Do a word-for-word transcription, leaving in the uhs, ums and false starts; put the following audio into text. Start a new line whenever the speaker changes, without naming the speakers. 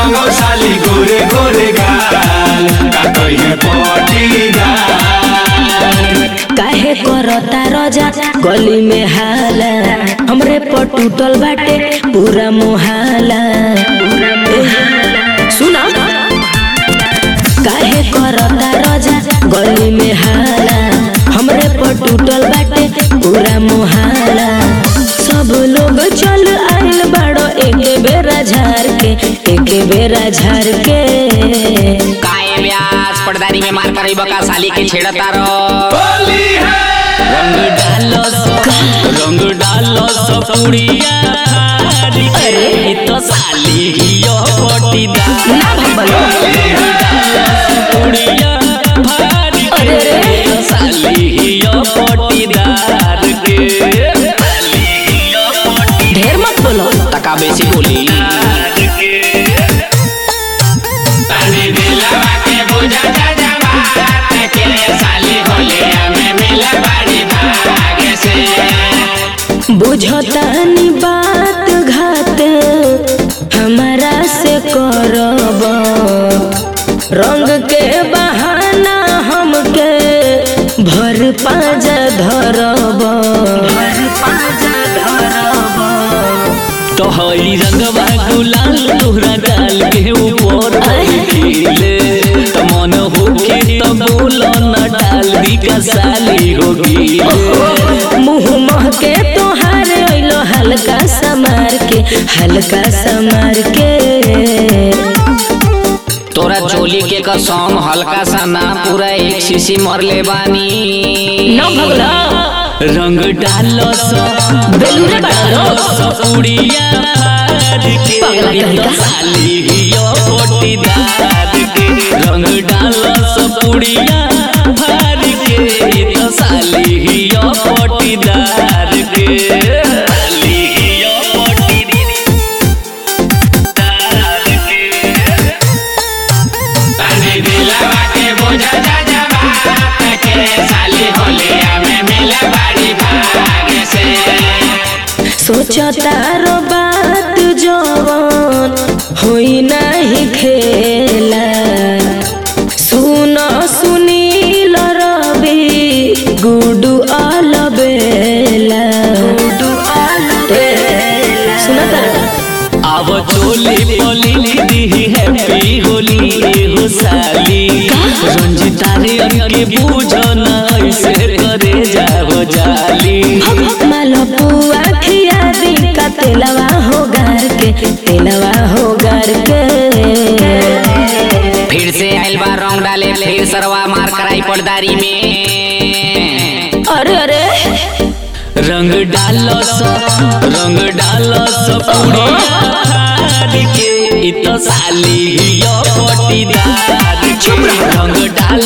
रंगो साली गोरे गोरे गाल का कहिए पटीदार।
काहे करता रजा गली में हाला हमरे पर टूटल बाटे पूरा मोहाला। सुना काहे करता रजा गली में हाला हमरे पर टूटल बाटे पूरा मोहाला। सब लोग चल आइल बाड़ो एक बेरा झार के एक बेरा झार के।
काहे व्यास पटदारी में मार करई बका साली के छेड़ता रो। रंग डालो रंग डालो सपुड़िया अरे तो साली यो पटीदार
ना भंबलो
सपुड़िया भारी अरे तो साली यो पटीदार के
ढेर मत बोलो
तका बेसी बोली।
बुझतानी बात घात हमारा से करब रंग के बहाना हमके भर पाजा धरब
तो हई रंगवा गुलाल तोहरा डाल के ऊपर खिले तो मन होके तो बोलो न डाल दी का साली होगी।
मुँह महके तोहार अइलो हल्का समार के हल्का समार के।
तोरा चोली के कसम हल्का सा ना पूरा एक शीशी मर ले बानी।
न भगला
रंग डालो सो
बेलूरे डालो
सपुड़िया के साली यो पटीदार के। रंग डालो सपुड़िया भार के तो साली यो पटीदार के। साली यो पटीदार के
ताने दिलवा के बोझा जा जा बात के साली होलिया में मिले बड़ी भाग से।
सोचता रो बात जवन होई नहीं खेला सुनो सुनील रवि गुडू अलबेला सुनता
अब चोली बोली दी हैप्पी होली हो साली रंजिता रे के बूझो न ऐसे करे जाओ जाली।
मालपुआ खिया दी का तेलवा हो गार के तेलवा हो गार के।
फिर से आइल बा रंग डाले फिर सरवा मार कराई पटदारी में।
अरे अरे
रंग डालो सो रंग डालो सपुड़िया के तो साली यो पटीदार। रंग डालो